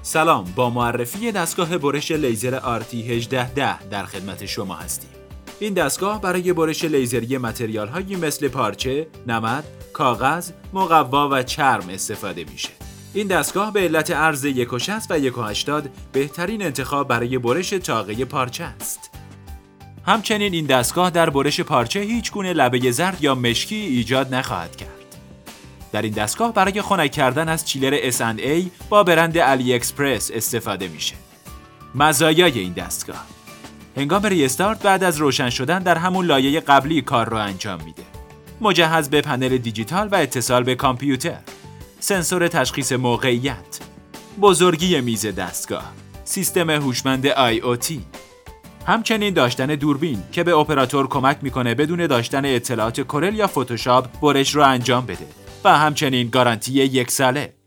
سلام، با معرفی دستگاه برش لیزر RT1810 در خدمت شما هستیم. این دستگاه برای برش لیزری متریال‌هایی مثل پارچه، نمد، کاغذ، مقوا و چرم استفاده میشه. این دستگاه به علت عرض 1.60 و 1.80 بهترین انتخاب برای برش تاقه پارچه است. همچنین این دستگاه در برش پارچه هیچ گونه لبه زرد یا مشکی ایجاد نخواهد کرد. در این دستگاه برای خنک کردن از چیلر S&A با برند علی اکسپرس استفاده میشه. مزایای این دستگاه: هنگام ریستارت بعد از روشن شدن در همون لایه قبلی کار رو انجام میده. مجهز به پنل دیجیتال و اتصال به کامپیوتر، سنسور تشخیص موقعیت، بزرگی میز دستگاه، سیستم هوشمند IoT، همچنین داشتن دوربین که به اپراتور کمک میکنه بدون داشتن اطلاعات کورل یا فتوشاپ برش رو انجام بده و همچنین گارانتی 1 ساله.